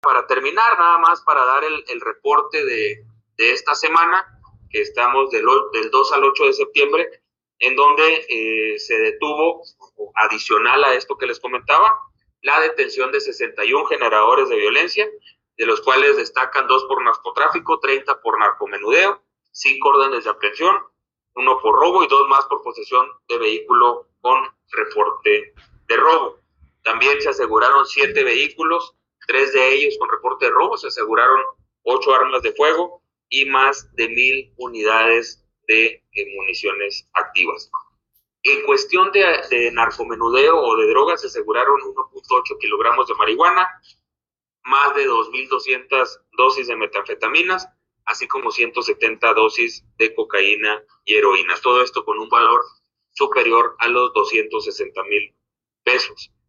Para terminar, nada más para dar el reporte de esta semana, que estamos del 2 al 8 de septiembre, en donde se detuvo, adicional a esto que les comentaba, la detención de 61 generadores de violencia, de los cuales destacan 2 por narcotráfico, 30 por narcomenudeo, 5 órdenes de aprehensión, 1 por robo y 2 más por posesión de vehículo con reporte de robo. También se aseguraron 7 vehículos, 3 de ellos con reporte de robo, se aseguraron 8 armas de fuego y más de 1,000 unidades de municiones activas. En cuestión de narcomenudeo o de drogas, se aseguraron 1.8 kilogramos de marihuana, más de 2,200 dosis de metanfetaminas, así como 170 dosis de cocaína y heroína. Todo esto con un valor superior a los 260,000 pesos.